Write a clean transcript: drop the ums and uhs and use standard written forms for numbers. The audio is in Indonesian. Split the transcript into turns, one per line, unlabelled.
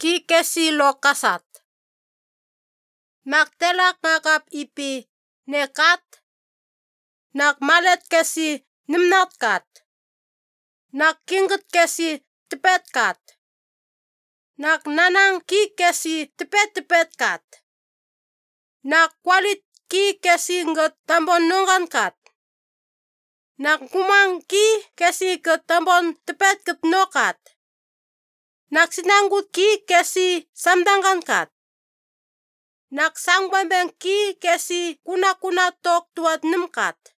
ki kesi lo kasat. Nak telak ngakap ipi nekat, nak malet kesi nimnat kat, nak kingit kesi tepet kat, nak nanang ki kesi tepet kat, nak kwalit ki kesi nget tambon nongan kat, nak ngumang ki kesi ke tambon tepet ket nokat, nak sinanggut ki kesi samdangan kat, nak sangbambeng ki kesi kuna tok tuat nem kat.